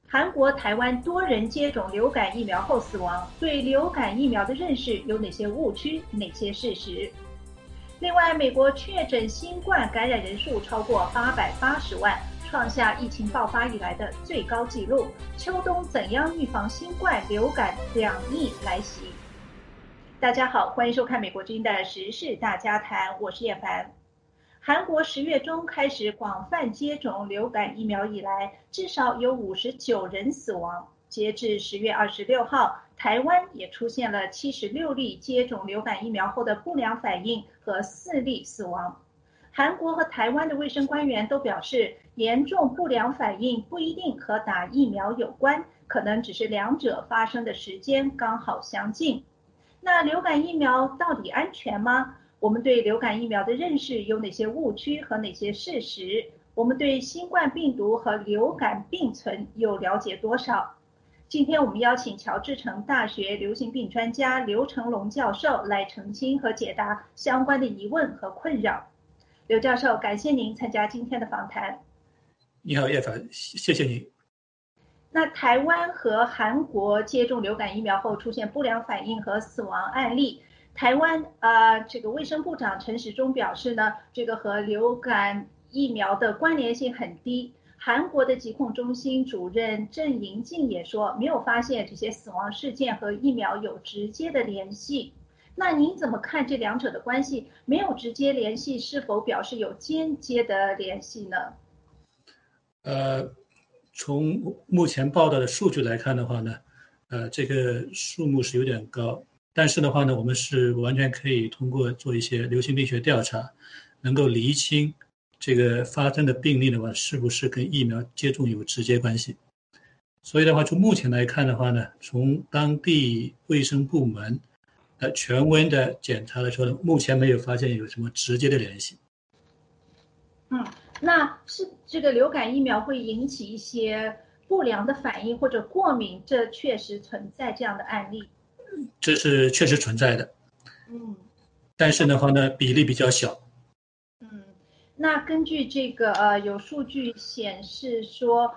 韩国、台湾多人接种流感疫苗后死亡，对流感疫苗的认识有哪些误区、哪些事实？另外，美国确诊新冠感染人数超过880万，创下疫情爆发以来的最高纪录。秋冬怎样预防新冠、流感两疫来袭？大家好，欢迎收看美国之音的时事大家谈，我是叶凡。韩国10月中开始广泛接种流感疫苗以来，至少有59人死亡。截至10月26号，台湾也出现了76例接种流感疫苗后的不良反应和4例死亡。韩国和台湾的卫生官员都表示，严重不良反应不一定和打疫苗有关，可能只是两者发生的时间刚好相近。那流感疫苗到底安全吗？我们对流感疫苗的认识有哪些误区和哪些事实？我们对新冠病毒和流感并存又了解多少？今天我们邀请乔治城大学流行病专家刘成龙教授来澄清和解答相关的疑问和困扰。刘教授，感谢您参加今天的访谈。 你好，叶凡，谢谢你。 那台湾和韩国接种流感疫苗后出现不良反应和死亡案例，台湾这个卫生部长陈时中表示呢，这个和流感疫苗的关联性很低。韩国的疾控中心主任郑银静也说，没有发现这些死亡事件和疫苗有直接的联系。那您怎么看这两者的关系？没有直接联系，是否表示有间接的联系呢？ 从目前报道的数据来看的话呢，这个数目是有点高，但是的话呢，我们是完全可以通过做一些流行病学调查，能够厘清这个发生的病例的话，是不是跟疫苗接种有直接关系。所以的话，从目前来看的话呢，从当地卫生部门权威的检查来说呢，目前没有发现有什么直接的联系。 那是这个流感疫苗会引起一些不良的反应或者过敏，这确实存在这样的案例。 这是确实存在的。但是的话呢，比例比较小。 那根据这个有数据显示说，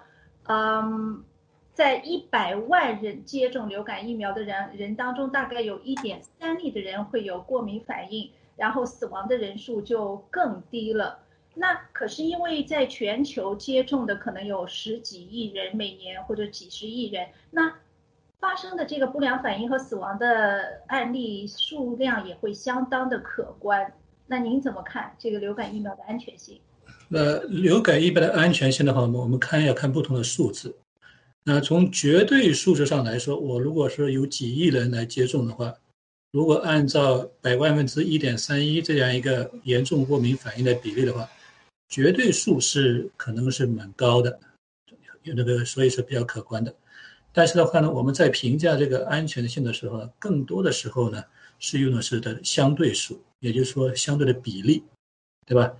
在100万人接种流感疫苗的人当中，大概有1.3例的人会有过敏反应，然后死亡的人数就更低了。那可是因为在全球接种的可能有10几亿人每年或者几十亿人，那发生的这个不良反应和死亡的案例数量也会相当的可观。那您怎么看这个流感疫苗的安全性？ 流感疫苗的安全性的话，我们要看不同的数字。那从绝对数字上来说，我如果说有几亿人来接种的话，如果按照100万分之1.31这样一个严重过敏反应的比例的话，绝对数是可能是蛮高的，所以是比较可观的。但是的话呢，我们在评价这个安全性的时候，更多的时候呢是用的是的相对数，也就是说相对的比例，对吧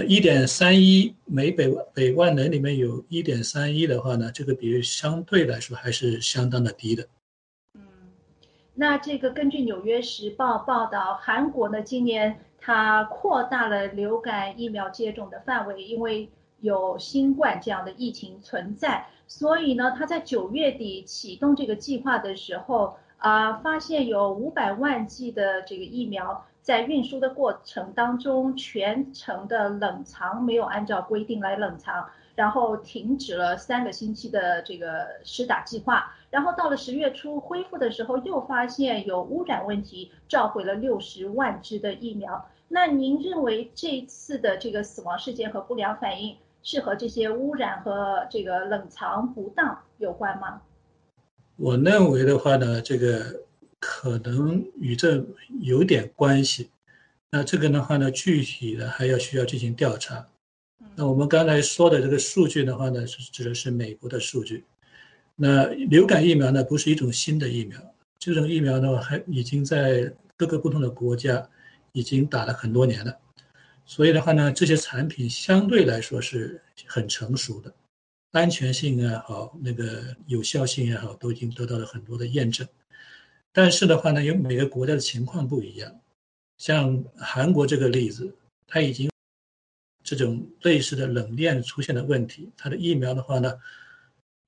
？1.31每百万人里面有1.31的话呢，这个比例相对来说还是相当的低的。 那这个根据《纽约时报》报道，韩国呢今年它扩大了流感疫苗接种的范围，因为有新冠这样的疫情存在，所以呢，它在9月底启动这个计划的时候，发现有500万剂的这个疫苗在运输的过程当中，全程的冷藏没有按照规定来冷藏，然后停止了3个星期的这个施打计划。然后到了10月初恢复的时候，又发现有污染问题，召回了60万支的疫苗。那您认为这一次的这个死亡事件和不良反应是和这些污染和这个冷藏不当有关吗？ 我认为的话呢，这个可能与这有点关系。那这个的话呢，具体的还需要进行调查。那我们刚才说的这个数据的话呢，是指的是美国的数据。那流感疫苗呢，不是一种新的疫苗，这种疫苗呢，还已经在各个不同的国家已经打了很多年了。所以的话呢，这些产品相对来说是很成熟的，安全性也好，那个有效性也好，都已经得到了很多的验证。但是的话呢，有每个国家的情况不一样。像韩国这个例子，它已经这种类似的冷链出现的问题，它的疫苗的话呢，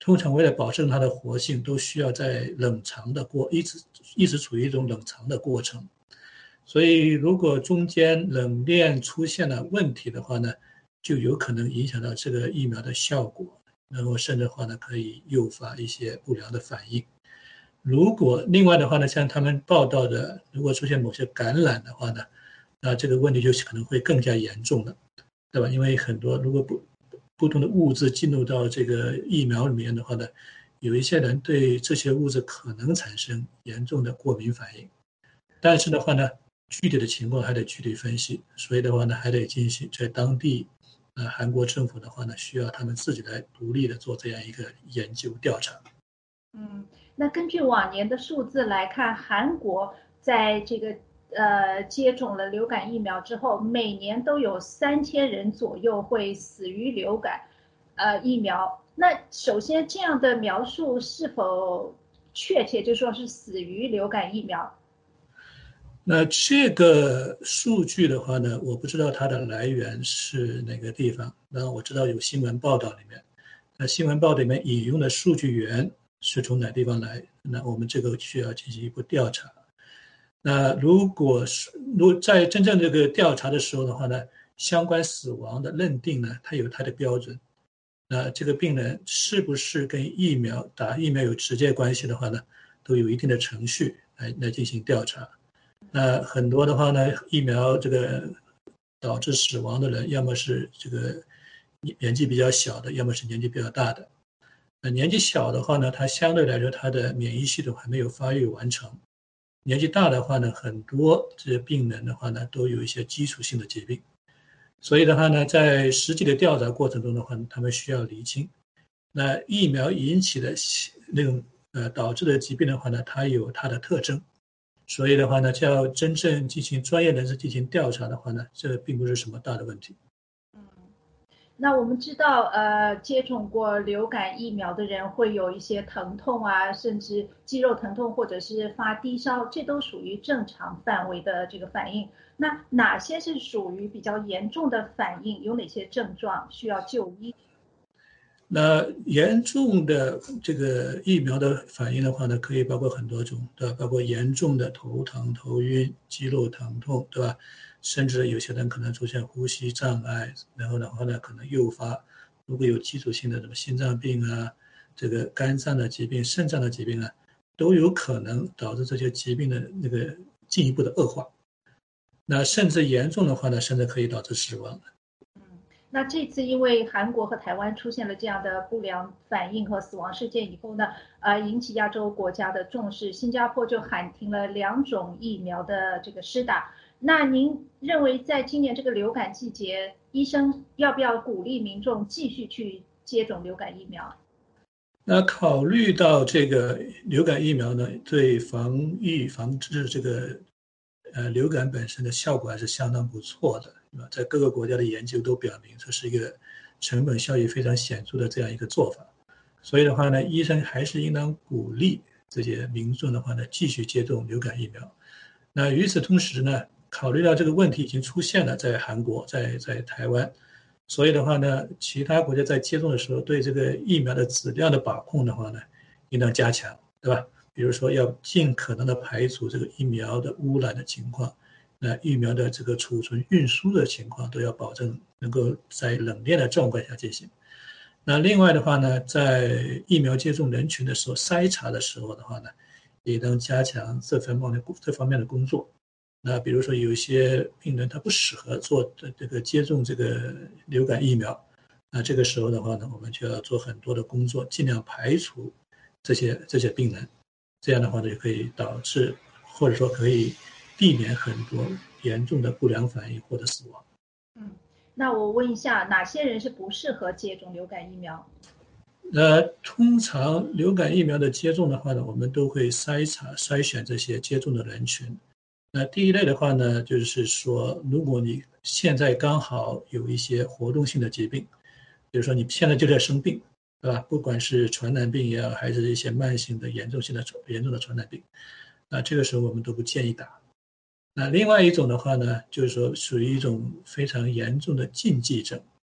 通常为了保证它的活性，都需要在冷藏的一直处于一种冷藏的过程。所以如果中间冷链出现了问题的话呢，就有可能影响到这个疫苗的效果，然后甚至的话呢，可以诱发一些不良的反应。如果另外的话呢，像他们报道的，如果出现某些感染的话呢，那这个问题就可能会更加严重了，对吧？因为很多如果不同的物质进入到这个疫苗里面的话呢，有一些人对这些物质可能产生严重的过敏反应，但是的话呢，具体的情况还得具体分析，所以的话呢，还得进行在当地，韩国政府的话呢，需要他们自己来独立的做这样一个研究调查。 那根据往年的数字来看，韩国在这个接种了流感疫苗之后，每年都有3000人左右会死于流感疫苗。那首先这样的描述是否确切，就说是死于流感疫苗？ 那这个数据的话呢，我不知道它的来源是哪个地方。那我知道有新闻报道里面，那新闻报道里面引用的数据源是从哪地方来？那我们这个需要进行一步调查。那如果在真正这个调查的时候的话呢，相关死亡的认定呢，它有它的标准。那这个病人是不是跟打疫苗有直接关系的话呢，都有一定的程序来进行调查。那很多的话呢，疫苗这个导致死亡的人，要么是这个年纪比较小的，要么是年纪比较大的。那年纪小的话呢，它相对来说它的免疫系统还没有发育完成。年纪大的话呢，很多这些病人的话呢，都有一些基础性的疾病。所以的话呢，在实际的调查过程中的话，他们需要厘清，那疫苗引起的那种导致的疾病的话呢，它有它的特征。所以的话呢，就要真正进行专业人士进行调查的话呢，这并不是什么大的问题。 那我们知道，接种过流感疫苗的人会有一些疼痛啊，甚至肌肉疼痛或者是发低烧，这都属于正常范围的这个反应。那哪些是属于比较严重的反应？有哪些症状需要就医？ 那严重的这个疫苗的反应的话呢，可以包括很多种，对吧？包括严重的头疼、头晕、肌肉疼痛，对吧？甚至有些人可能出现呼吸障碍，然后的话呢，可能诱发如果有基础性的什么心脏病啊、这个肝脏的疾病、肾脏的疾病啊，都有可能导致这些疾病的那个进一步的恶化。那甚至严重的话呢，甚至可以导致死亡。 那这次因为韩国和台湾出现了这样的不良反应和死亡事件以后呢，引起亚洲国家的重视，新加坡就喊停了2种疫苗的这个施打。那您认为在今年这个流感季节，医生要不要鼓励民众继续去接种流感疫苗？ 那考虑到这个流感疫苗呢，对防治这个流感本身的效果还是相当不错的，对吧？在各个国家的研究都表明，这是一个成本效益非常显著的这样一个做法。所以的话呢，医生还是应当鼓励这些民众的话呢，继续接种流感疫苗。那与此同时呢，考虑到这个问题已经出现了，在韩国，在台湾，所以的话呢，其他国家在接种的时候，对这个疫苗的质量的把控的话呢，应当加强，对吧？比如说要尽可能的排除这个疫苗的污染的情况，那疫苗的这个储存运输的情况都要保证能够在冷链的状况下进行。那另外的话呢，在疫苗接种人群的时候，筛查的时候的话呢，也能加强这方面的工作。那比如说有一些病人他不适合做这个接种这个流感疫苗，那这个时候的话呢，我们就要做很多的工作，尽量排除这些病人。这样的话呢，就可以导致或者说可以避免很多严重的不良反应或者死亡。 那我问一下，哪些人是不适合接种流感疫苗？ 通常流感疫苗的接种的话呢，我们都会筛选这些接种的人群。那第一类的话呢，就是说，如果你现在刚好有一些活动性的疾病，比如说你现在就在生病，对吧？不管是传染病也好，还是一些慢性的严重的传染病，那这个时候我们都不建议打。那另外一种的话呢，就是说属于一种非常严重的禁忌症，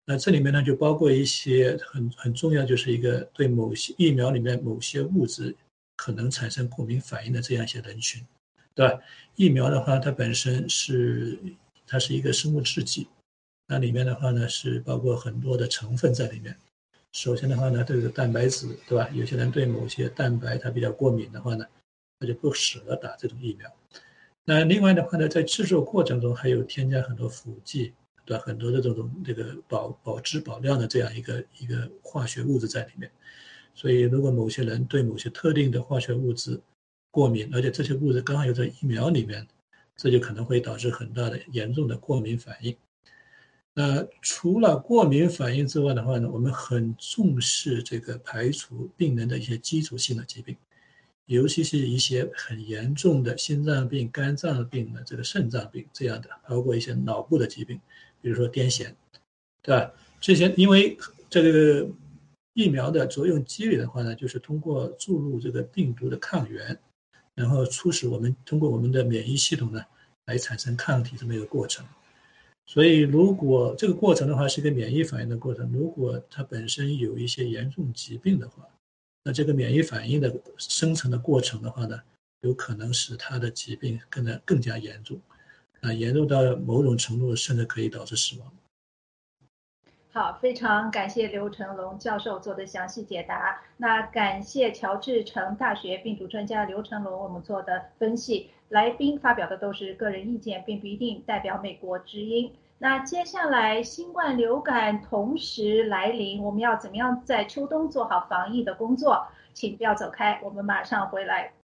那这里面呢就包括一些很重要，就是一个对某些疫苗里面某些物质可能产生过敏反应的这样一些人群，对吧？疫苗的话，它本身它是一个生物制剂，那里面的话呢是包括很多的成分在里面。首先的话呢，这个蛋白质，对吧？有些人对某些蛋白它比较过敏的话呢，他就不适合打这种疫苗。那另外的话呢，在制作过程中还有添加很多辅剂，对吧？很多的这个保质保量的这样一个化学物质在里面。所以，如果某些人对某些特定的化学物质过敏，而且这些物质刚好有在疫苗里面，这就可能会导致很大的严重的过敏反应。那除了过敏反应之外的话呢，我们很重视这个排除病人的一些基础性的疾病，尤其是一些很严重的心脏病、肝脏病的这个肾脏病这样的，包括一些脑部的疾病，比如说癫痫，对吧？这些因为这个疫苗的作用机理的话呢，就是通过注入这个病毒的抗原，然后促使我们通过我们的免疫系统呢来产生抗体这么一个过程。所以，如果这个过程的话是一个免疫反应的过程，如果它本身有一些严重疾病的话，那这个免疫反应的生成的过程的话呢，有可能使它的疾病更加严重，严重到某种程度，甚至可以导致死亡。 好，非常感谢刘成龙教授做的详细解答。那感谢乔治城大学病毒专家刘成龙我们做的分析。来宾发表的都是个人意见，并不一定代表美国之音。那接下来新冠流感同时来临，我们要怎么样在秋冬做好防疫的工作？请不要走开，我们马上回来。